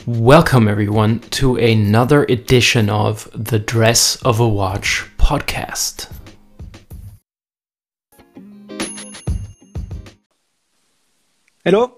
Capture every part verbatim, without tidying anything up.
Welcome, everyone, to another edition of the Dress of a Watch podcast. Hallo,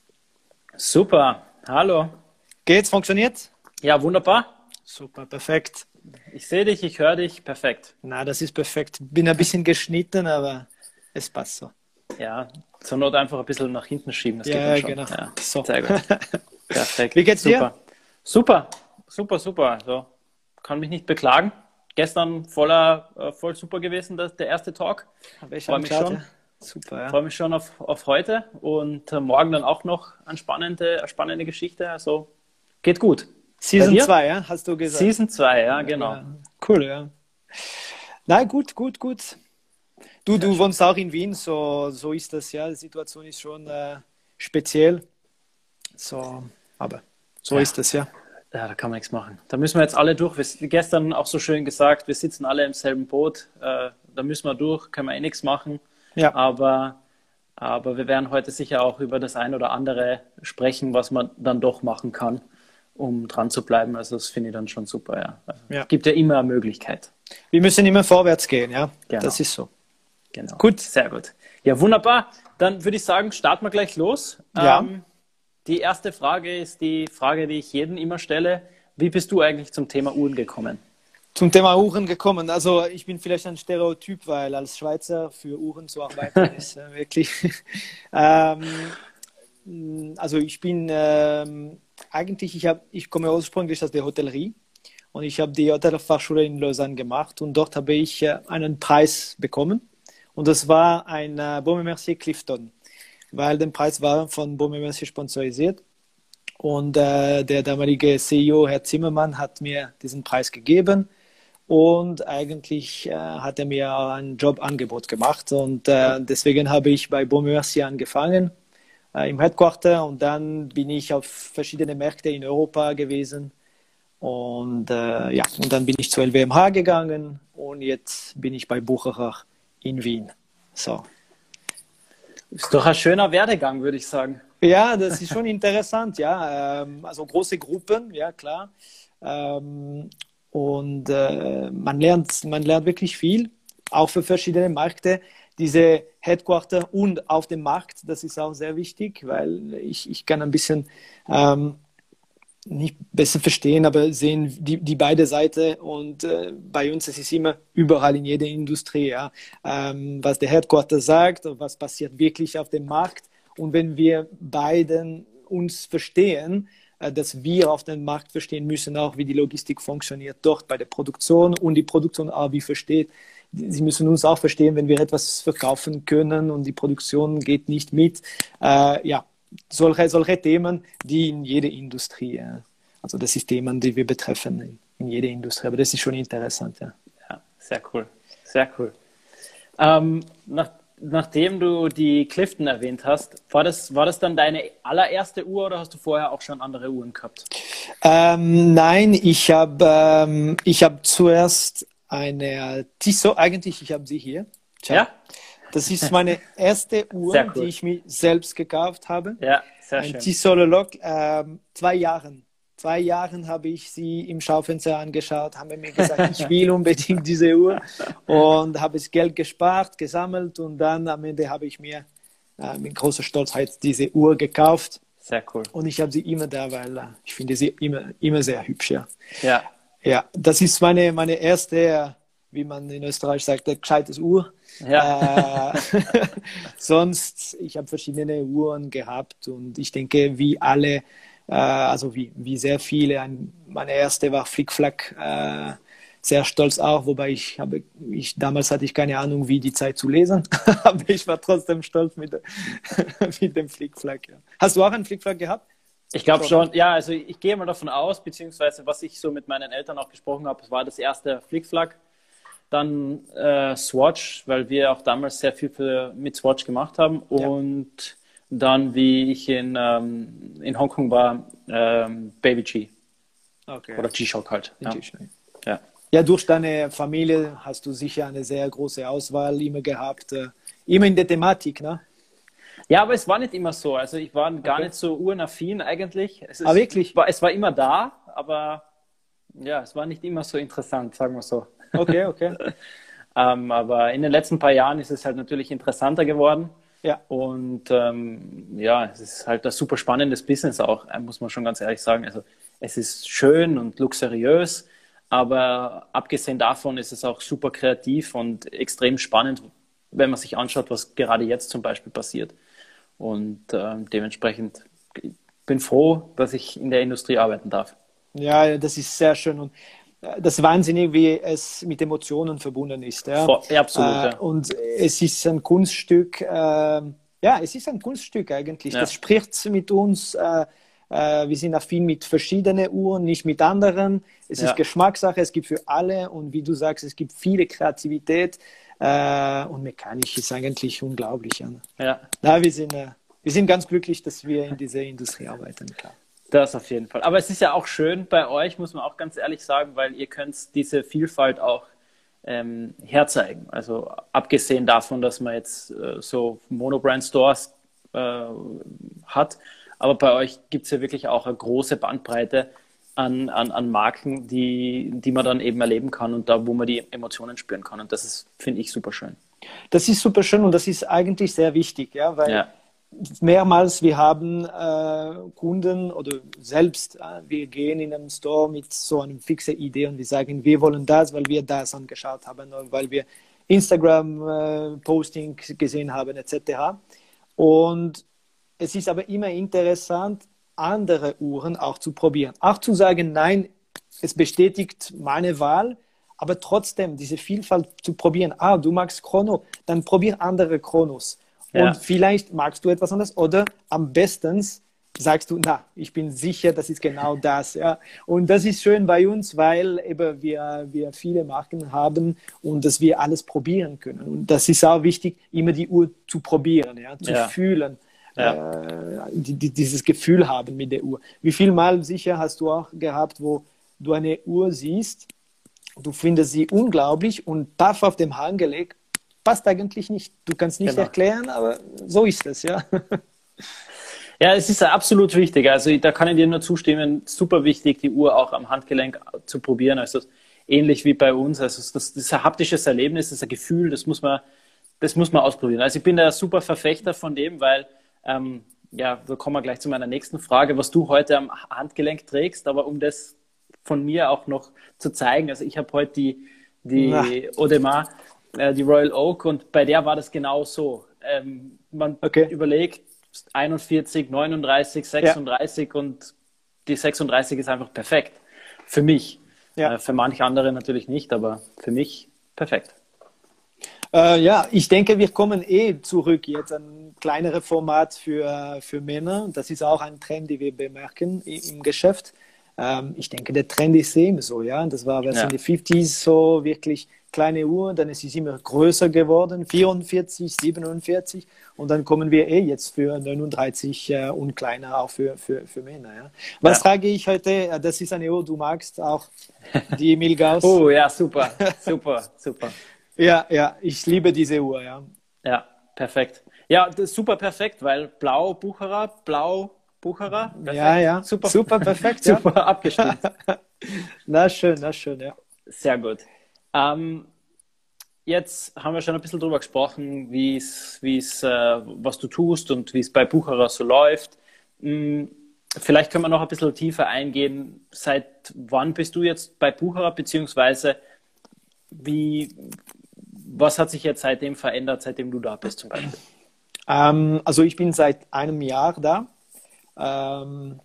Super, hallo. geht's? Funktioniert? Ja, wunderbar. Super, perfekt. Ich sehe dich, ich höre dich, perfekt. Na, das ist perfekt. Bin ein bisschen geschnitten, aber es passt so. Ja, zur Not einfach ein bisschen nach hinten schieben, das geht Ja, dann schon. genau. Ja, So. sehr gut. Perfekt. Wie geht's dir? Super. Super, super, super. Also, kann mich nicht beklagen. Gestern voller, äh, voll super gewesen, das, der erste Talk. Hab ich Freue mich geschaut, schon. ja. Super, ja. Freue mich schon auf, auf heute und äh, morgen dann auch noch eine spannende, eine spannende Geschichte. Also, geht gut. Season Bei dir? zwei, ja, hast du gesagt. Season zwei, ja, genau. Ja, cool, ja. Nein, gut, gut, gut. Du, du wohnst auch in Wien, so, so ist das, ja. Die Situation ist schon äh, speziell. So, aber so Ja. ist das, ja. Ja, da kann man nichts machen. Da müssen wir jetzt alle durch. Wir, gestern auch so schön gesagt, wir sitzen alle im selben Boot. Äh, da müssen wir durch, können wir eh nichts machen. Ja. Aber, aber wir werden heute sicher auch über das ein oder andere sprechen, was man dann doch machen kann, um dran zu bleiben. Also das finde ich dann schon super, ja. Also Ja. Es gibt ja immer eine Möglichkeit. Wir müssen immer vorwärts gehen, ja. Genau. Das ist so. Genau. Gut. Sehr gut. Ja, wunderbar. Dann würde ich sagen, starten wir gleich los. Ja. Ähm, die erste Frage ist die Frage, die ich jedem immer stelle. Wie bist du eigentlich zum Thema Uhren gekommen? Zum Thema Uhren gekommen. Also ich bin vielleicht ein Stereotyp, weil als Schweizer für Uhren zu arbeiten ist äh, wirklich. ähm, also ich bin ähm, eigentlich, ich, hab, ich komme ursprünglich aus der Hotellerie und ich habe die Hotelfachschule in Lausanne gemacht und dort habe ich äh, einen Preis bekommen und das war ein äh, Baume Mercier Clifton, weil der Preis war von Baume Mercier sponsorisiert. Und äh, der damalige C E O, Herr Zimmermann, hat mir diesen Preis gegeben und eigentlich äh, hat er mir ein Jobangebot gemacht und äh, deswegen habe ich bei Baume Mercier angefangen äh, im Headquarter und dann bin ich auf verschiedene Märkte in Europa gewesen und äh, ja, und dann bin ich zu L W M H gegangen und jetzt bin ich bei Bucherer in Wien. So. Ist doch ein schöner Werdegang, würde ich sagen. Ja, das ist schon interessant, ja. Ähm, also große Gruppen, ja klar. Ähm, und äh, man lernt, man lernt wirklich viel, auch für verschiedene Märkte. Diese Headquarter und auf dem Markt, das ist auch sehr wichtig, weil ich, ich kann ein bisschen ähm, nicht besser verstehen, aber sehen die, die beide Seiten und äh, bei uns es ist immer überall in jeder Industrie, ja, ähm, was der Headquarter sagt und was passiert wirklich auf dem Markt. Und wenn wir beiden uns verstehen, äh, dass wir auf dem Markt verstehen müssen, auch wie die Logistik funktioniert dort bei der Produktion und die Produktion auch wie versteht. Sie müssen uns auch verstehen, wenn wir etwas verkaufen können und die Produktion geht nicht mit. Äh, ja, solche, solche Themen, die in jeder Industrie, äh, also das sind Themen, die wir betreffen in, in jeder Industrie. Aber das ist schon interessant. Ja, Ja, sehr cool. Sehr cool. Ähm, nach, nachdem du die Clifton erwähnt hast, war das, war das dann deine allererste Uhr oder hast du vorher auch schon andere Uhren gehabt? Ähm, nein, ich habe ähm, ich hab zuerst eine Tissot, eigentlich, ich habe sie hier. Ciao. Ja? Das ist meine erste Uhr, Sehr cool. die ich mir selbst gekauft habe. Ja, sehr Ein schön. Tissot Le Loc, ähm, zwei Jahren. Zwei Jahren habe ich sie im Schaufenster angeschaut, haben mir gesagt, ich will unbedingt diese Uhr und habe das Geld gespart, gesammelt und dann am Ende habe ich mir äh, mit großer Stolzheit diese Uhr gekauft Sehr cool. und ich habe sie immer da, weil äh, ich finde sie immer, immer sehr hübsch. Ja, Ja, ja, das ist meine, meine erste, äh, wie man in Österreich sagt, ein gescheites Uhr. ja. Äh, sonst, ich habe verschiedene Uhren gehabt und ich denke, wie alle, äh, also wie, wie sehr viele, ein, meine erste war Flickflack, äh, sehr stolz auch, wobei ich habe, ich, damals hatte ich keine Ahnung, wie die Zeit zu lesen, aber ich war trotzdem stolz mit, mit dem Flickflack. Ja. Hast du auch einen Flickflack gehabt? Ich glaube schon, ja, also ich gehe mal davon aus, beziehungsweise was ich so mit meinen Eltern auch gesprochen habe, war das erste Flickflack. Dann äh, Swatch, weil wir auch damals sehr viel für, mit Swatch gemacht haben. Und dann, wie ich in, ähm, in Hongkong war, ähm, Baby G. Okay. Oder G-Shock halt. Ja. Ja. Ja, durch deine Familie hast du sicher eine sehr große Auswahl immer gehabt. Äh, immer in der Thematik, ne? Ja, aber es war nicht immer so. Also ich war gar Okay. nicht so uhrenaffin eigentlich. Es Ah, ist, wirklich? war, es war immer da, aber ja, es war nicht immer so interessant, sagen wir so. Okay, okay. Ähm, aber in den letzten paar Jahren ist es halt natürlich interessanter geworden. Ja. Und ähm, ja, es ist halt ein super spannendes Business auch, äh, muss man schon ganz ehrlich sagen. Also es ist schön und luxuriös, aber abgesehen davon ist es auch super kreativ und extrem spannend, wenn man sich anschaut, was gerade jetzt zum Beispiel passiert. Und ähm, dementsprechend bin froh, dass ich in der Industrie arbeiten darf. Ja, das ist sehr schön und äh, das ist wahnsinnig, wie es mit Emotionen verbunden ist. Ja, Vor, ja absolut. äh, Ja. und es ist ein Kunststück, äh, ja, es ist ein Kunststück eigentlich. Ja. Das spricht mit uns. Äh, äh, wir sind affin mit verschiedenen Uhren, nicht mit anderen. Es Ja. ist Geschmackssache, es gibt für alle und wie du sagst, es gibt viele Kreativität äh, und mechanisch ist eigentlich unglaublich. Ja. Ja. Na, wir sind, äh, wir sind ganz glücklich, dass wir in dieser Industrie arbeiten. Klar. Das auf jeden Fall. Aber es ist ja auch schön bei euch, muss man auch ganz ehrlich sagen, weil ihr könnt diese Vielfalt auch ähm, herzeigen. Also abgesehen davon, dass man jetzt äh, so Monobrand-Stores äh, hat, aber bei euch gibt es ja wirklich auch eine große Bandbreite an, an, an Marken, die, die man dann eben erleben kann und da, wo man die Emotionen spüren kann. Und das ist, finde ich, super schön. Das ist super schön und das ist eigentlich sehr wichtig, ja, weil Ja. mehrmals wir haben äh, Kunden oder selbst, äh, wir gehen in einem Store mit so einer fixen Idee und wir sagen, wir wollen das, weil wir das angeschaut haben oder weil wir Instagram-Posting äh, gesehen haben et cetera. Und es ist aber immer interessant, andere Uhren auch zu probieren. Auch zu sagen, nein, es bestätigt meine Wahl, aber trotzdem diese Vielfalt zu probieren. Ah, du magst Chrono, dann probier andere Chronos. Ja. Und vielleicht magst du etwas anderes oder am besten sagst du, na, ich bin sicher, das ist genau das. Ja. Und das ist schön bei uns, weil eben wir, wir viele Marken haben und dass wir alles probieren können. Und das ist auch wichtig, immer die Uhr zu probieren, ja, zu Ja. fühlen. Ja. Äh, die, die, dieses Gefühl haben mit der Uhr. Wie viel Mal sicher hast du auch gehabt, wo du eine Uhr siehst, du findest sie unglaublich und paff auf dem Hang gelegt, passt eigentlich nicht. Du kannst nicht Genau. erklären, aber so ist es, ja. Ja, es ist absolut wichtig. Also da kann ich dir nur zustimmen. Super wichtig, die Uhr auch am Handgelenk zu probieren. Also ähnlich wie bei uns. Also das, das ist ein haptisches Erlebnis, das ist ein Gefühl, das muss man, das muss man ausprobieren. Also ich bin da super Verfechter von dem, weil ähm, ja, da kommen wir gleich zu meiner nächsten Frage, was du heute am Handgelenk trägst. Aber um das von mir auch noch zu zeigen, also ich habe heute die, die Audemars, äh, die Royal Oak und bei der war das genau so. Ähm, man Okay. überlegt, einundvierzig, neununddreißig, sechsunddreißig ja. Und die sechsunddreißig ist einfach perfekt. Für mich. Ja. Äh, für manche andere natürlich nicht, aber für mich perfekt. Äh, ja, ich denke, wir kommen eh zurück jetzt ein kleineres Format für, für Männer. Das ist auch ein Trend, den wir bemerken im Geschäft. Ähm, ich denke, der Trend ist eben so, ja. Das war was Ja. in den fünfziger so wirklich kleine Uhr, dann ist es immer größer geworden, vierundvierzig, siebenundvierzig und dann kommen wir eh jetzt für neununddreißig äh, und kleiner auch für, für, für Männer. Ja. Was Ja. trage ich heute? Das ist eine Uhr, du magst auch die Milgauss. Oh ja, super, super, super. Ja, ja, ich liebe diese Uhr, ja. Ja, perfekt. Ja, das ist super perfekt, weil blau Bucherer, blau Bucherer. Perfekt. Ja, ja, Super, super perfekt, ja. super abgestimmt. Na schön, na schön, ja. Sehr gut. Ähm, jetzt haben wir schon ein bisschen drüber gesprochen, wie es, wie es, äh, was du tust und wie es bei Bucherer so läuft. Hm, vielleicht können wir noch ein bisschen tiefer eingehen. Seit wann bist du jetzt bei Bucherer, beziehungsweise wie, was hat sich jetzt seitdem verändert, seitdem du da bist zum Beispiel? Ähm, also ich bin seit einem Jahr da. Ähm,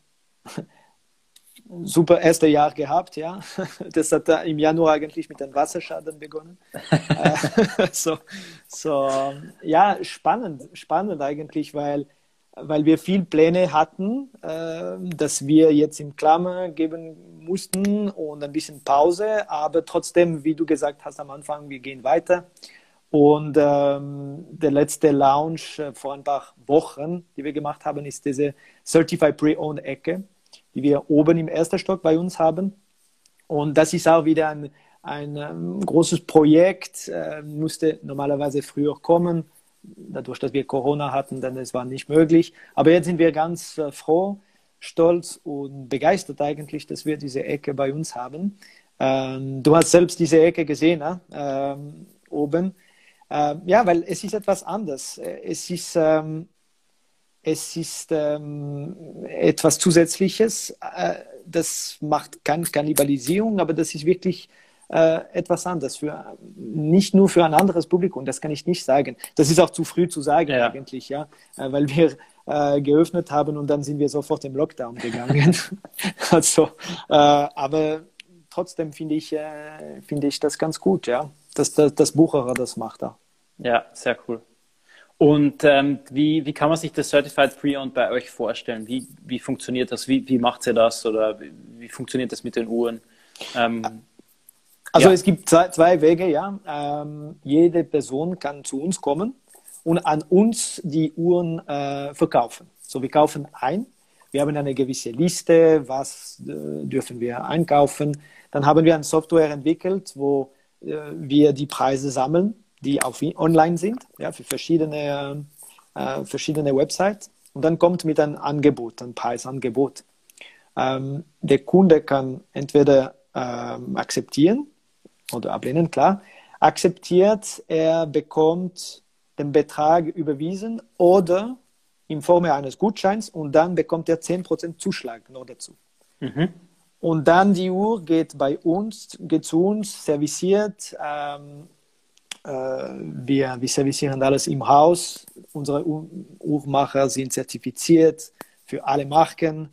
super erste Jahr gehabt, ja. Das hat im Januar eigentlich mit einem Wasserschaden begonnen. äh, so, so, ja, spannend, spannend eigentlich, weil, weil wir viel Pläne hatten, äh, dass wir jetzt in Klammer geben mussten und ein bisschen Pause, aber trotzdem, wie du gesagt hast am Anfang, wir gehen weiter. Und ähm, der letzte Launch äh, vor ein paar Wochen, die wir gemacht haben, ist diese Certified Pre-Owned Ecke, die wir oben im ersten Stock bei uns haben. Und das ist auch wieder ein, ein ähm, großes Projekt, äh, musste normalerweise früher kommen, dadurch, dass wir Corona hatten, dann es war nicht möglich. Aber jetzt sind wir ganz äh, froh, stolz und begeistert eigentlich, dass wir diese Ecke bei uns haben. Ähm, du hast selbst diese Ecke gesehen, ne? ähm, oben. Ähm, ja, weil es ist etwas anders. Es ist, ähm, es ist ähm, etwas Zusätzliches. Äh, das macht keine Kannibalisierung, aber das ist wirklich äh, etwas anderes. Für, nicht nur für ein anderes Publikum, das kann ich nicht sagen. Das ist auch zu früh zu sagen ja. eigentlich, ja, äh, weil wir äh, geöffnet haben und dann sind wir sofort im Lockdown gegangen. also, äh, aber trotzdem finde ich, äh, finde ich das ganz gut, ja, dass das, das Bucherer das macht da. Ja, sehr cool. Und ähm, wie, wie kann man sich das Certified Pre-Owned bei euch vorstellen? Wie, wie funktioniert das? Wie, wie macht ihr das? Oder wie, wie funktioniert das mit den Uhren? Ähm, also ja. es gibt zwei, zwei Wege, ja. Ähm, jede Person kann zu uns kommen und an uns die Uhren äh, verkaufen. So, wir kaufen ein. Wir haben eine gewisse Liste, was äh, dürfen wir einkaufen. Dann haben wir eine Software entwickelt, wo äh, wir die Preise sammeln, die auf online sind, ja, für verschiedene, äh, verschiedene Websites. Und dann kommt mit einem Angebot, ein Preisangebot. Ähm, der Kunde kann entweder ähm, akzeptieren oder ablehnen, klar. Akzeptiert, er bekommt den Betrag überwiesen oder in Form eines Gutscheins und dann bekommt er zehn Prozent Zuschlag noch dazu. Mhm. Und dann die Uhr geht bei uns, geht zu uns, serviciert. Ähm, äh, wir, wir servicieren alles im Haus. Unsere Uhr, Uhrmacher sind zertifiziert für alle Marken.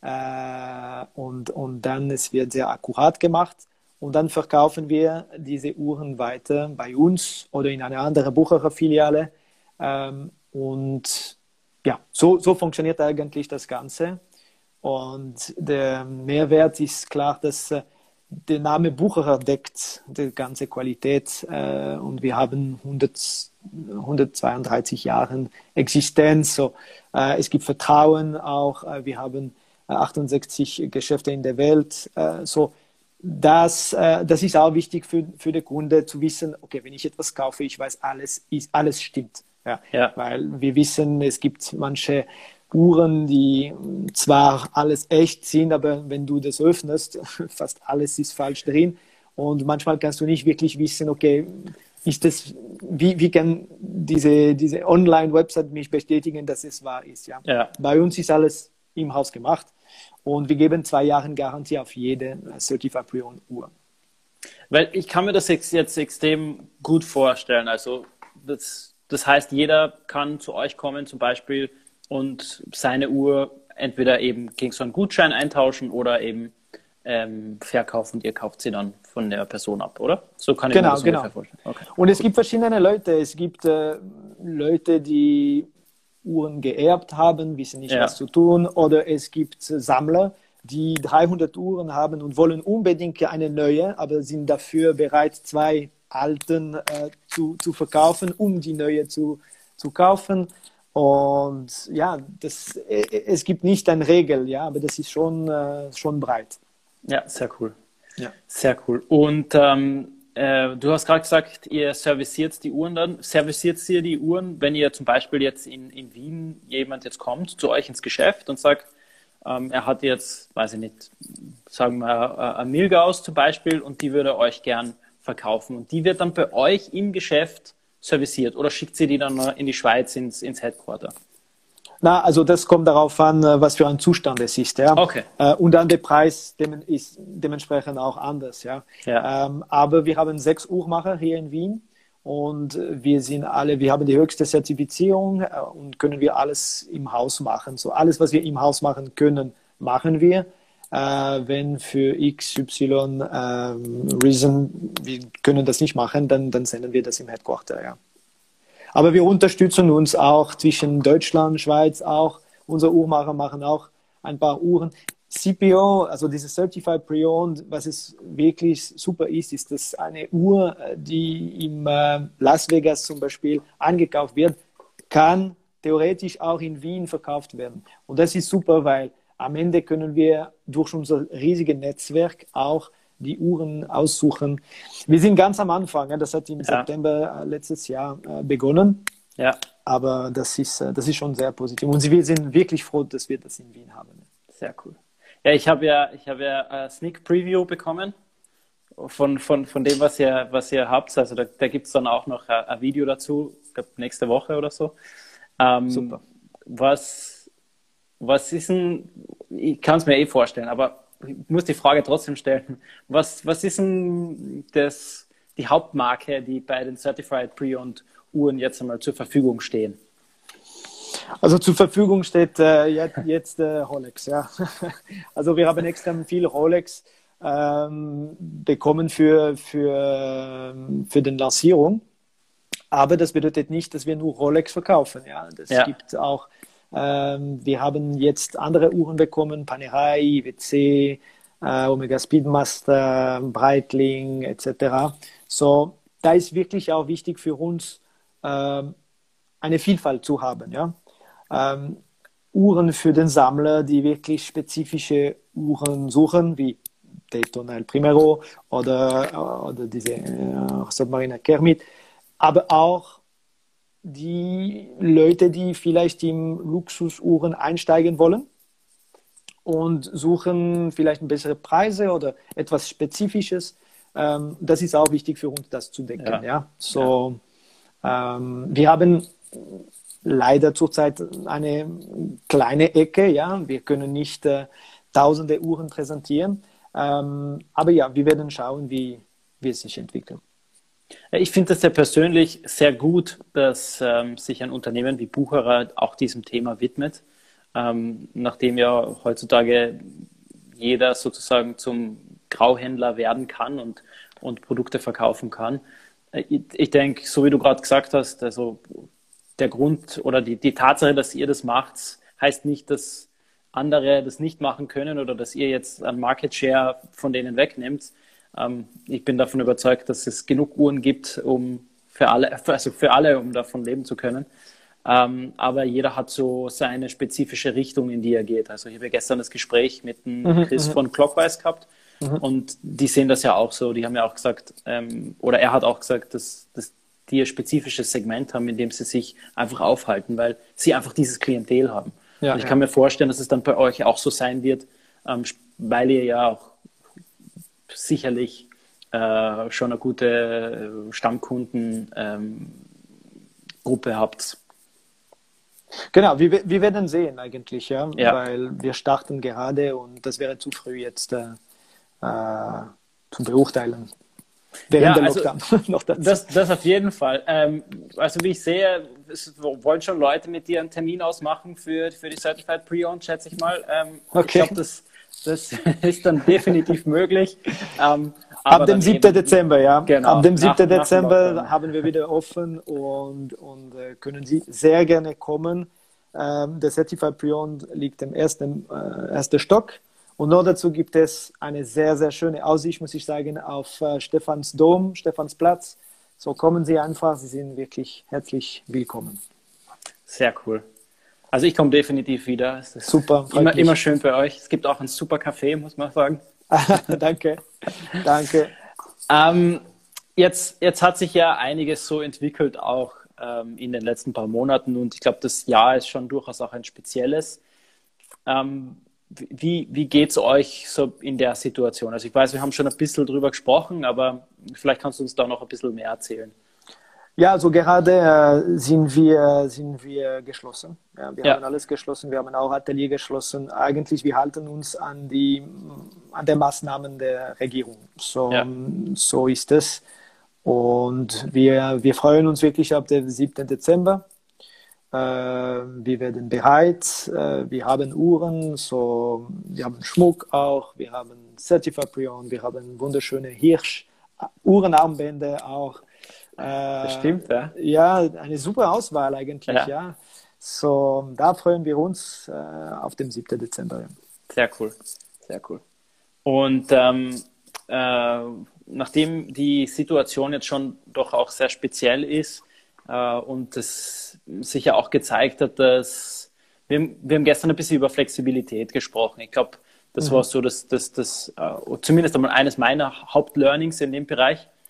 Äh, und, und dann es wird sehr akkurat gemacht. Und dann verkaufen wir diese Uhren weiter bei uns oder in eine andere Buchererfiliale. Ähm, und ja, so, so funktioniert eigentlich das Ganze. Und der Mehrwert ist klar, dass äh, der Name Bucherer deckt die ganze Qualität. Äh, und wir haben hundert, hundertzweiunddreißig Jahre Existenz. So, äh, es gibt Vertrauen auch. Äh, wir haben äh, achtundsechzig Geschäfte in der Welt. Äh, so, das, äh, das ist auch wichtig für, für den Kunde zu wissen, okay, wenn ich etwas kaufe, ich weiß, alles, ist, alles stimmt. Ja, ja. Weil wir wissen, es gibt manche Uhren, die zwar alles echt sind, aber wenn du das öffnest, fast alles ist falsch drin. Und manchmal kannst du nicht wirklich wissen, okay, ist das, wie, wie kann diese, diese Online-Website mich bestätigen, dass es wahr ist. Ja? Ja. Bei uns ist alles im Haus gemacht und wir geben zwei Jahre Garantie auf jede Certified Pre-Owned Uhr. Weil ich kann mir das jetzt extrem gut vorstellen. Also das Das heißt, jeder kann zu euch kommen zum Beispiel und seine Uhr entweder eben gegen so einen Gutschein eintauschen oder eben ähm, verkaufen und ihr kauft sie dann von der Person ab, oder? So kann ich genau, mir das genau. ungefähr vorstellen. Okay. Und es gibt verschiedene Leute. Es gibt äh, Leute, die Uhren geerbt haben, wissen nicht, ja. was zu tun. Oder es gibt Sammler, die dreihundert Uhren haben und wollen unbedingt eine neue, aber sind dafür bereit, zwei alten äh, zu, zu verkaufen, um die neue zu, zu kaufen. Und ja, das, es gibt nicht eine Regel, ja, aber das ist schon, äh, schon breit. Ja, sehr cool. Ja. Sehr cool. Und ähm, äh, du hast gerade gesagt, ihr serviciert die Uhren dann. Serviciert ihr die Uhren, wenn ihr zum Beispiel jetzt in, in Wien jemand jetzt kommt zu euch ins Geschäft und sagt, ähm, er hat jetzt, weiß ich nicht, sagen wir eine Milgauss zum Beispiel und die würde euch gern verkaufen und die wird dann bei euch im Geschäft serviciert oder schickt sie die dann in die Schweiz ins, ins Headquarter? Na, also das kommt darauf an, was für ein Zustand es ist, ja. Okay. Und dann der Preis ist dementsprechend auch anders, ja. ja. Ähm, aber wir haben sechs Uhrmacher hier in Wien und wir sind alle, wir haben die höchste Zertifizierung und können wir alles im Haus machen. So alles, was wir im Haus machen können, machen wir. Äh, wenn für X Y ähm, Reason wir können das nicht machen, dann, dann senden wir das im Headquarter, ja. Aber wir unterstützen uns auch zwischen Deutschland, Schweiz auch. Unsere Uhrmacher machen auch ein paar Uhren. C P O, also diese Certified Pre-Owned, was es wirklich super ist, ist, dass eine Uhr, die im äh, Las Vegas zum Beispiel angekauft wird, kann theoretisch auch in Wien verkauft werden. Und das ist super, weil am Ende können wir durch unser riesiges Netzwerk auch die Uhren aussuchen. Wir sind ganz am Anfang, das hat im ja. September letztes Jahr begonnen Ja. Aber das ist, äh, das ist schon sehr positiv. Und wir sind wirklich froh, dass wir das in Wien haben. Sehr cool. Ja, ich habe ja, ich habe ja eine Sneak Preview bekommen von, von, von dem, was ihr, was ihr habt. Also da, da gibt es dann auch noch ein, ein Video dazu, ich glaube nächste Woche oder so. Ähm, Super. Was, was ist denn, ich kann es mir eh vorstellen, aber ich muss die Frage trotzdem stellen. Was, was ist denn das, die Hauptmarke, die bei den Certified Pre-Owned Uhren jetzt einmal zur Verfügung stehen? Also zur Verfügung steht äh, jetzt, jetzt äh, Rolex, ja. Also wir haben extrem viel Rolex ähm, bekommen für, für, für den Lancierung. Aber das bedeutet nicht, dass wir nur Rolex verkaufen. Ja, das Ja. gibt auch. Ähm, wir haben jetzt andere Uhren bekommen, Panerai, I W C, äh, Omega Speedmaster, Breitling et cetera. So, da ist wirklich auch wichtig für uns, ähm, eine Vielfalt zu haben. Ja, ähm, Uhren für den Sammler, die wirklich spezifische Uhren suchen, wie Daytona El Primero oder, oder diese äh, Submariner Kermit, aber auch die Leute, die vielleicht in Luxusuhren einsteigen wollen und suchen vielleicht bessere Preise oder etwas Spezifisches. Ähm, das ist auch wichtig für uns, das zu decken. Ja. Ja. So, ja. Ähm, wir haben leider zurzeit eine kleine Ecke. Ja. Wir können nicht äh, tausende Uhren präsentieren. Ähm, aber ja, wir werden schauen, wie, wie es sich entwickelt. Ich finde das ja persönlich sehr gut, dass ähm, sich ein Unternehmen wie Bucherer auch diesem Thema widmet, ähm, nachdem ja heutzutage jeder sozusagen zum Grauhändler werden kann und, und Produkte verkaufen kann. Ich, ich denke, so wie du gerade gesagt hast, also der Grund oder die, die Tatsache, dass ihr das macht, heißt nicht, dass andere das nicht machen können oder dass ihr jetzt einen Market Share von denen wegnimmt. Ich bin davon überzeugt, dass es genug Uhren gibt, um für alle, also für alle, um davon leben zu können. Aber jeder hat so seine spezifische Richtung, in die er geht. Also ich habe ja gestern das Gespräch mit dem Mhm, Chris mhm. von Clockwise gehabt Mhm. und die sehen das ja auch so. Die haben ja auch gesagt, ähm, oder er hat auch gesagt, dass, dass die ein spezifisches Segment haben, in dem sie sich einfach aufhalten, weil sie einfach dieses Klientel haben. Ja, und ich ja. kann mir vorstellen, dass es dann bei euch auch so sein wird, ähm, weil ihr ja auch sicherlich äh, schon eine gute Stammkundengruppe ähm, habt. Genau, wir, wir werden sehen eigentlich, ja? Ja. Weil wir starten gerade und das wäre zu früh jetzt äh, äh, zu beurteilen. Während Ja, der also Lockdown noch dazu. Das, das auf jeden Fall. Ähm, also wie ich sehe, es wollen schon Leute mit dir einen Termin ausmachen für, für die Certified Pre-Owned, schätze ich mal. Ähm, Okay. Ich glaube, das, das ist dann definitiv möglich. Ähm, aber Ab dem dann siebten eben- Dezember, ja. Genau, Ab dem nach- siebten nach dem Dezember Lockdown. haben wir wieder offen und, und äh, können Sie sehr gerne kommen. Ähm, der Certified Pre-Owned liegt im ersten, äh, ersten Stock. Und noch dazu gibt es eine sehr, sehr schöne Aussicht, muss ich sagen, auf äh, Stephansdom, Stephansplatz. So kommen Sie einfach, Sie sind wirklich herzlich willkommen. Sehr cool. Also ich komme definitiv wieder. Es ist Super, freut immer, mich. immer schön bei euch. Es gibt auch ein super Café, muss man sagen. Danke, danke. Ähm, jetzt, jetzt hat sich ja einiges so entwickelt, auch ähm, in den letzten paar Monaten. Und ich glaube, das Jahr ist schon durchaus auch ein spezielles. Ähm, wie wie geht es euch so in der Situation? Also ich weiß, wir haben schon ein bisschen drüber gesprochen, aber vielleicht kannst du uns da noch ein bisschen mehr erzählen. Ja, also gerade äh, sind wir, sind wir geschlossen. Ja, wir Ja. haben alles geschlossen, wir haben auch Atelier geschlossen. Eigentlich, wir halten uns an die an der Maßnahmen der Regierung. So, Ja. so ist es. Und wir, wir freuen uns wirklich auf den siebten Dezember. Äh, wir werden bereit. Äh, wir haben Uhren, so, wir haben Schmuck auch. Wir haben Certified Pre-Owned, wir haben wunderschöne Hirsch-Uhrenarmbänder auch. Das stimmt, ja. Ja, eine super Auswahl eigentlich, Ja. ja. So, da freuen wir uns äh, auf den siebten Dezember. Ja. Sehr cool, sehr cool. Und ähm, äh, nachdem die Situation jetzt schon doch auch sehr speziell ist äh, und es sich ja auch gezeigt hat, dass wir, wir haben gestern ein bisschen über Flexibilität gesprochen. Ich glaube, das Mhm. war so das, das, das äh, zumindest einmal eines meiner Hauptlearnings in dem Bereich.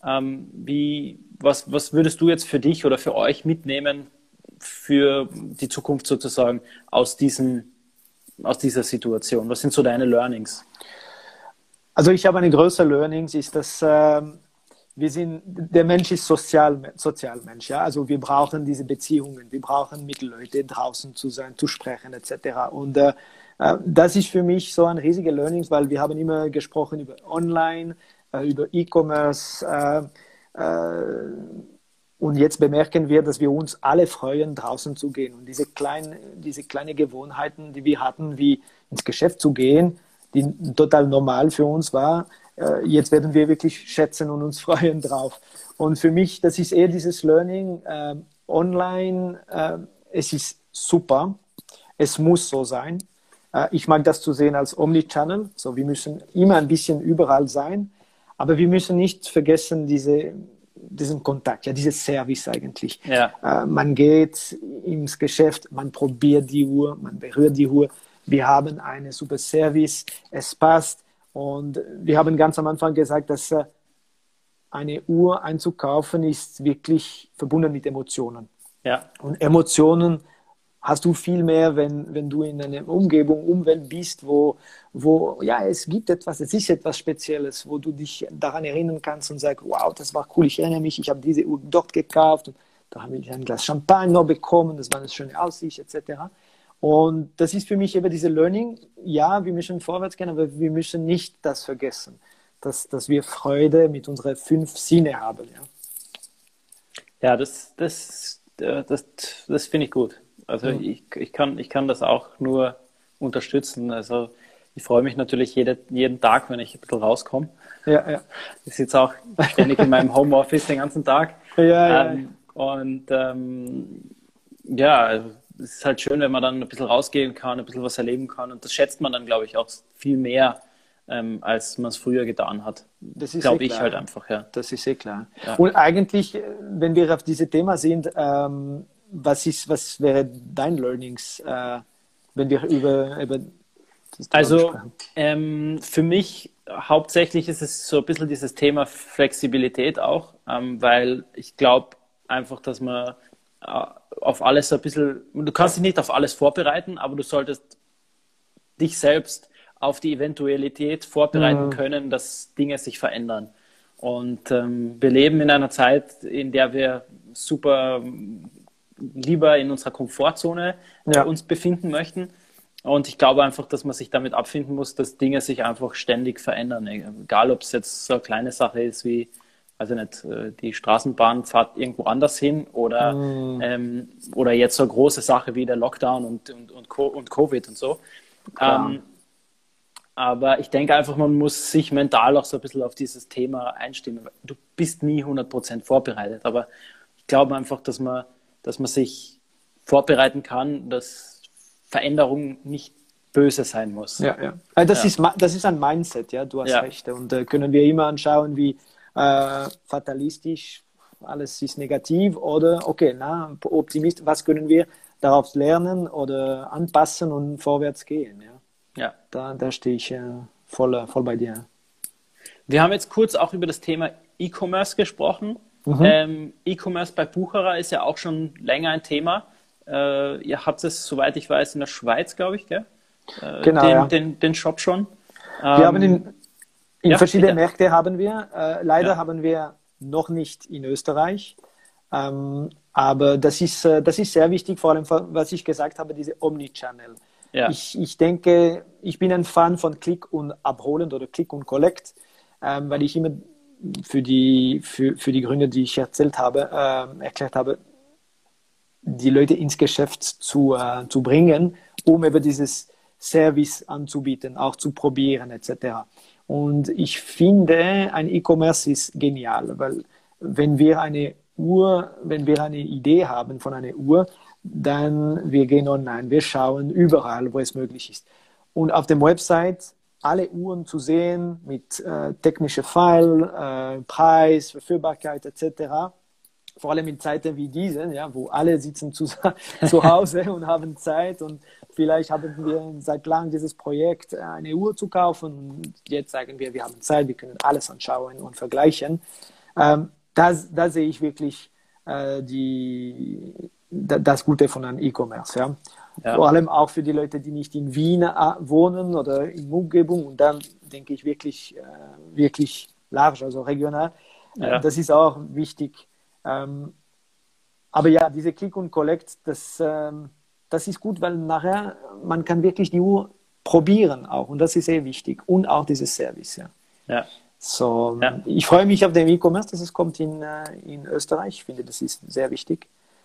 Ähm, wie, was, was würdest du jetzt für dich oder für euch mitnehmen für die Zukunft sozusagen aus diesem, aus dieser Situation? Was sind so deine Learnings? Also ich habe eine größere Learnings, ist, dass ähm, wir sind, der Mensch ist sozial, Sozialmensch, ja. Also wir brauchen diese Beziehungen, wir brauchen mit Leuten draußen zu sein, zu sprechen, et cetera. Und äh, das ist für mich so ein riesiger Learning, weil wir haben immer gesprochen über Online, äh, über E-Commerce. Äh, äh, und jetzt bemerken wir, dass wir uns alle freuen, draußen zu gehen. Und diese kleinen, diese kleinen Gewohnheiten, die wir hatten, wie ins Geschäft zu gehen, die total normal für uns war, äh, jetzt werden wir wirklich schätzen und uns freuen drauf. Und für mich, das ist eher dieses Learning, äh, online, äh, es ist super, es muss so sein. Äh, ich mag das zu sehen als Omnichannel, so wir müssen immer ein bisschen überall sein, aber wir müssen nicht vergessen, diese, diesen Kontakt, ja, dieses Service eigentlich. Ja. Äh, man geht ins Geschäft, man probiert die Uhr, man berührt die Uhr. Wir haben einen super Service, es passt. Und wir haben ganz am Anfang gesagt, dass äh, eine Uhr einzukaufen ist wirklich verbunden mit Emotionen. Ja. Und Emotionen hast du viel mehr, wenn, wenn du in einer Umgebung, Umwelt bist, wo, wo ja, es gibt etwas, es ist etwas Spezielles, wo du dich daran erinnern kannst und sagst, wow, das war cool, ich erinnere mich, ich habe diese Uhr dort gekauft und da habe ich ein Glas Champagner noch bekommen, das war eine schöne Aussicht, et cetera. Und das ist für mich eben diese Learning, ja, wir müssen vorwärts gehen, aber wir müssen nicht das vergessen, dass, dass wir Freude mit unseren fünf Sinne haben. Ja, ja das, das, das, das finde ich gut. Also mhm. ich, ich, kann, ich kann das auch nur unterstützen. Also ich freue mich natürlich jede, jeden Tag, wenn ich ein bisschen rauskomme. Ja, ja. Ich sitze auch ständig in meinem Homeoffice den ganzen Tag. Ja, ja. Ähm, und ähm, ja, also es ist halt schön, wenn man dann ein bisschen rausgehen kann, ein bisschen was erleben kann. Und das schätzt man dann, glaube ich, auch viel mehr, ähm, als man es früher getan hat. Das ist glaube eh ich klar. halt einfach, ja. Das ist sehr klar. Ja. Und eigentlich, wenn wir auf dieses Thema sind, ähm, was ist, was wäre dein Learnings, äh, wenn wir über, über das Thema Also ähm, für mich hauptsächlich ist es so ein bisschen dieses Thema Flexibilität auch, ähm, weil ich glaube einfach, dass man äh, auf alles so ein bisschen, du kannst dich nicht auf alles vorbereiten, aber du solltest dich selbst auf die Eventualität vorbereiten mhm. können, dass Dinge sich verändern. Und ähm, wir leben in einer Zeit, in der wir super lieber in unserer Komfortzone ja. uns befinden möchten. Und ich glaube einfach, dass man sich damit abfinden muss, dass Dinge sich einfach ständig verändern. Egal, ob es jetzt so eine kleine Sache ist wie, also nicht, die Straßenbahn fährt irgendwo anders hin oder, mm. ähm, oder jetzt so eine große Sache wie der Lockdown und, und, und, und Covid und so. Ähm, aber ich denke einfach, man muss sich mental auch so ein bisschen auf dieses Thema einstimmen. Du bist nie hundert Prozent vorbereitet, aber ich glaube einfach, dass man, dass man sich vorbereiten kann, dass Veränderung nicht böse sein muss. Ja, ja. Also das, ja. Ist, das ist ein Mindset, ja, du hast ja. recht. Und äh, können wir immer anschauen, wie äh, fatalistisch, alles ist negativ oder okay, na, optimistisch, was können wir daraus lernen oder anpassen und vorwärts gehen. Ja, ja. Da, da stehe ich äh, voll, voll bei dir. Wir haben jetzt kurz auch über das Thema E-Commerce gesprochen. Mhm. Ähm, E-Commerce bei Bucherer ist ja auch schon länger ein Thema. Äh, ihr habt es, soweit ich weiß, in der Schweiz, glaube ich, gell? Äh, genau, den, ja. den, den Shop schon. Wir ähm, haben in, in ja, verschiedenen bitte. Märkte haben wir. Äh, leider ja. haben wir noch nicht in Österreich. Ähm, aber das ist, äh, das ist sehr wichtig, vor allem, was ich gesagt habe, diese Omnichannel. Ja. Ich, ich denke, ich bin ein Fan von Click und Abholen oder Click und Collect, ähm, weil ich immer für die, für, für die Gründe, die ich erzählt habe, äh, erklärt habe, die Leute ins Geschäft zu, äh, zu bringen, um eben dieses Service anzubieten, auch zu probieren et cetera. Und ich finde, ein E-Commerce ist genial, weil wenn wir eine Uhr, wenn wir eine Idee haben von einer Uhr, dann wir gehen online, wir schauen überall, wo es möglich ist. Und auf der Website alle Uhren zu sehen mit äh, technischer File, äh, Preis, Verfügbarkeit et cetera. Vor allem in Zeiten wie diesen, ja, wo alle sitzen zu, zu Hause und haben Zeit und vielleicht haben wir seit langem dieses Projekt, eine Uhr zu kaufen und jetzt sagen wir, wir haben Zeit, wir können alles anschauen und vergleichen. Ähm, das, da sehe ich wirklich äh, die, da, das Gute von einem E-Commerce. Ja? Ja. Vor allem auch für die Leute, die nicht in Wien äh, wohnen oder in Umgebung. Und dann denke ich wirklich, äh, wirklich large, also regional. Ja. Äh, das ist auch wichtig. Ähm, aber ja, diese Click und Collect, das, ähm, das ist gut, weil nachher man kann wirklich die Uhr probieren auch. Und das ist sehr wichtig. Und auch dieses Service. Ja. Ja. So, Ja. ich freue mich auf den E-Commerce, dass es kommt in, äh, in Österreich. Ich finde, das ist sehr wichtig.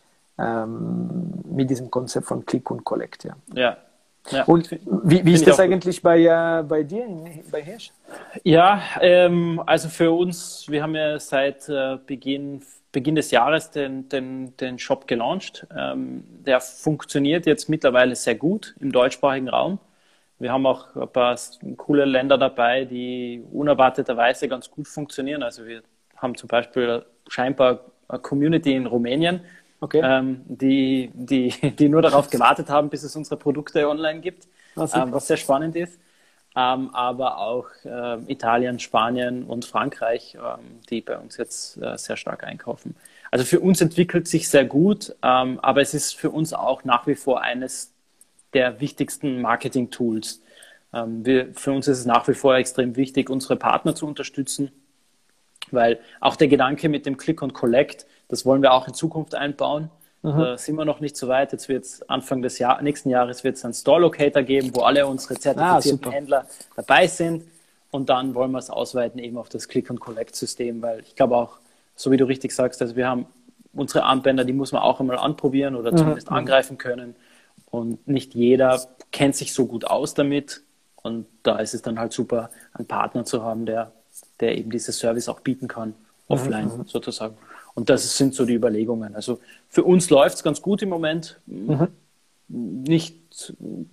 Ähm, mit diesem Konzept von Click und Collect. Ja. Ja. Ja. Und wie, wie ist das auch eigentlich bei, äh, bei dir, in, bei Hirsch? Ja, ähm, also für uns, wir haben ja seit äh, Beginn, Beginn des Jahres den, den, den Shop gelauncht. Ähm, der funktioniert jetzt mittlerweile sehr gut im deutschsprachigen Raum. Wir haben auch ein paar coole Länder dabei, die unerwarteterweise ganz gut funktionieren. Also wir haben zum Beispiel scheinbar eine Community in Rumänien, Okay. ähm, die, die, die nur darauf gewartet haben, bis es unsere Produkte online gibt, ähm, was sehr spannend ist. Ähm, aber auch ähm, Italien, Spanien und Frankreich, ähm, die bei uns jetzt äh, sehr stark einkaufen. Also für uns entwickelt sich sehr gut, ähm, aber es ist für uns auch nach wie vor eines der wichtigsten Marketing-Tools. Ähm, wir, für uns ist es nach wie vor extrem wichtig, unsere Partner zu unterstützen, weil auch der Gedanke mit dem Click und Collect, das wollen wir auch in Zukunft einbauen. Mhm. Da sind wir noch nicht so weit. Jetzt wird es Anfang des Jahr, nächsten Jahres wird es einen Store-Locator geben, wo alle unsere zertifizierten ah, Händler dabei sind. Und dann wollen wir es ausweiten eben auf das Click und Collect-System, weil ich glaube auch, so wie du richtig sagst, also wir haben unsere Armbänder, die muss man auch einmal anprobieren oder zumindest mhm. angreifen können. Und nicht jeder kennt sich so gut aus damit. Und da ist es dann halt super, einen Partner zu haben, der, der eben dieses Service auch bieten kann, offline mhm. sozusagen. Und das sind so die Überlegungen. Also für uns läuft es ganz gut im Moment. Mhm. Nicht,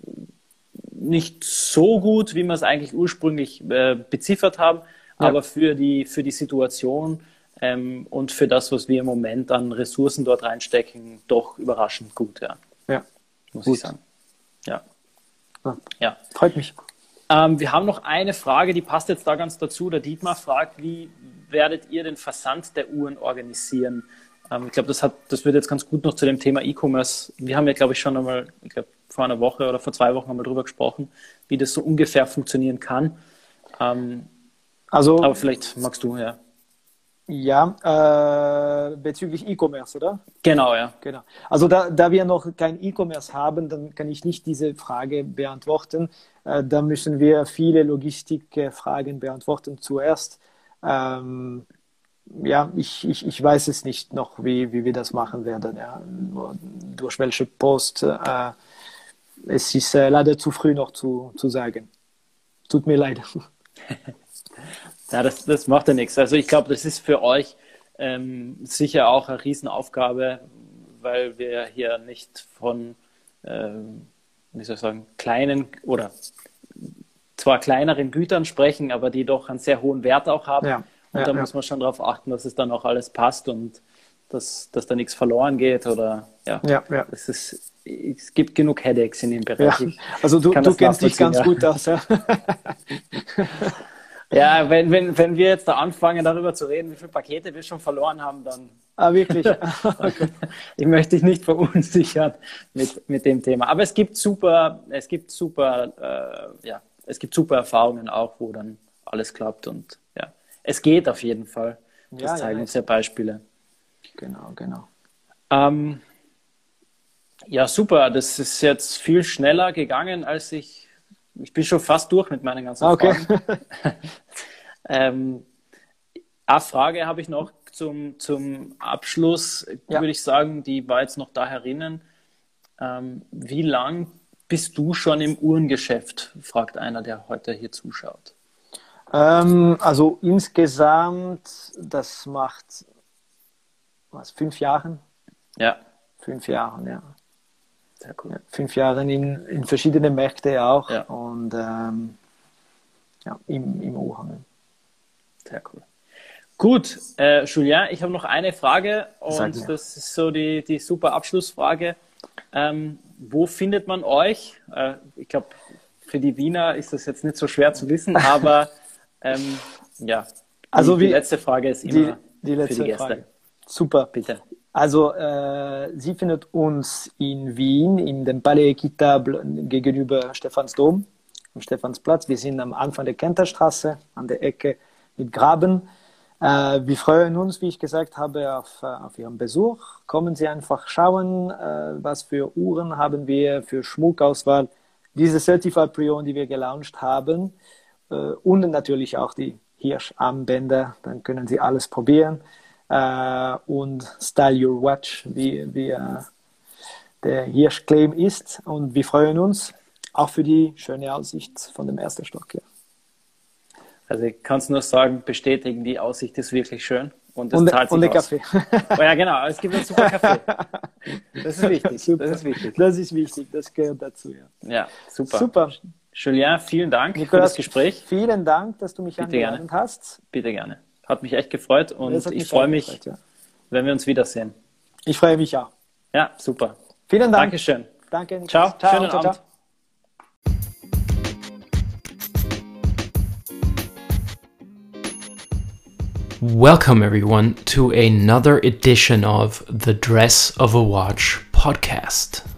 nicht so gut, wie wir es eigentlich ursprünglich äh, beziffert haben, ja. aber für die, für die Situation ähm, und für das, was wir im Moment an Ressourcen dort reinstecken, doch überraschend gut, ja. Ja. Muss gut. ich sagen. Ja. Ja. ja. Freut mich. Ähm, wir haben noch eine Frage, die passt jetzt da ganz dazu. Der Dietmar fragt, wie werdet ihr den Versand der Uhren organisieren? Ähm, ich glaube, das hat, das wird jetzt ganz gut noch zu dem Thema E-Commerce. Wir haben ja, glaube ich, schon einmal, ich glaube, vor einer Woche oder vor zwei Wochen einmal drüber gesprochen, wie das so ungefähr funktionieren kann. Ähm, also, aber vielleicht magst du, ja. Ja, äh, bezüglich E-Commerce, oder? Genau, ja. Genau. Also da, da wir noch kein E-Commerce haben, dann kann ich nicht diese Frage beantworten. Äh, da müssen wir viele Logistikfragen beantworten zuerst. Ähm, ja, ich, ich, ich weiß es nicht noch, wie, wie wir das machen werden. Ja. Durch welche Post. Äh, es ist äh, leider zu früh noch zu, zu sagen. Tut mir leid. Ja, das, das macht ja nichts. Also ich glaube, das ist für euch ähm, sicher auch eine Riesenaufgabe, weil wir hier nicht von, ähm, wie soll ich sagen, kleinen oder zwar kleineren Gütern sprechen, aber die doch einen sehr hohen Wert auch haben. Ja, und ja, da ja. muss man schon darauf achten, dass es dann auch alles passt und dass, dass da nichts verloren geht. Oder ja, ja, ja. Das ist, es gibt genug Headaches in dem Bereich. Ja. Also du, du kennst dich ganz ja. gut aus. Ja. Ja, wenn, wenn, wenn wir jetzt da anfangen, darüber zu reden, wie viele Pakete wir schon verloren haben, dann... Ah, wirklich? Ich möchte dich nicht verunsichern mit, mit dem Thema. Aber es gibt super, es gibt super, äh, ja, es gibt super Erfahrungen auch, wo dann alles klappt und ja, es geht auf jeden Fall. Das ja, zeigen ja, uns ja Beispiele. Genau, genau. Ähm, ja, super. Das ist jetzt viel schneller gegangen, als ich Ich bin schon fast durch mit meinen ganzen okay. Fragen. ähm, eine Frage habe ich noch zum, zum Abschluss, ja. würde ich sagen, die war jetzt noch da herinnen. Ähm, wie lang bist du schon im Uhrengeschäft, fragt einer, der heute hier zuschaut. Ähm, also insgesamt, das macht was, fünf Jahre? Ja. Fünf Jahre, ja. Sehr cool. Ja, fünf Jahre in, in verschiedenen Märkten auch ja. und ähm, ja, im, im Uhrenhandel. Sehr cool. Gut, äh, Julien, ich habe noch eine Frage und das ist so die, die super Abschlussfrage. Ähm, wo findet man euch? Äh, ich glaube, für die Wiener ist das jetzt nicht so schwer zu wissen, aber ähm, ja, also die, wie, die letzte Frage ist immer... die letzte für die Gäste. Frage. Super. Bitte. Also, äh, Sie findet uns in Wien, in dem Palais Equitable gegenüber Stephansdom, am Stephansplatz. Wir sind am Anfang der Kenterstraße, an der Ecke mit Graben. Äh, wir freuen uns, wie ich gesagt habe, auf, äh, auf Ihren Besuch. Kommen Sie einfach schauen, äh, was für Uhren haben wir, für Schmuckauswahl. Diese Certified Pre-Owned, die wir gelauncht haben. Äh, und natürlich auch die Hirscharmbänder. Dann können Sie alles probieren. Uh, und Style Your Watch, wie, wie uh, der Hirsch-Claim ist. Und wir freuen uns auch für die schöne Aussicht von dem ersten Stock. Ja. Also ich kann es nur sagen, bestätigen, die Aussicht ist wirklich schön. Und es und zahlt sich und der aus. Kaffee. Oh ja, genau, es gibt einen super Kaffee. Das ist wichtig. Super. Das ist wichtig. Das ist wichtig, das gehört dazu. Ja, ja super. Super. Julien, vielen Dank Nikolaus, für das Gespräch. Vielen Dank, dass du mich Bitte eingeladen gerne. hast. Bitte gerne. Hat mich echt gefreut und Das hat ich mich freue auch mich, gefreut, ja. wenn wir uns wiedersehen. Ich freue mich auch. Ja, super. Vielen Dank. Dankeschön. Danke, Nikolaus. Ciao. Ciao. Schönen ciao, ciao. Abend. Welcome, everyone, to another edition of the Dress of a Watch podcast.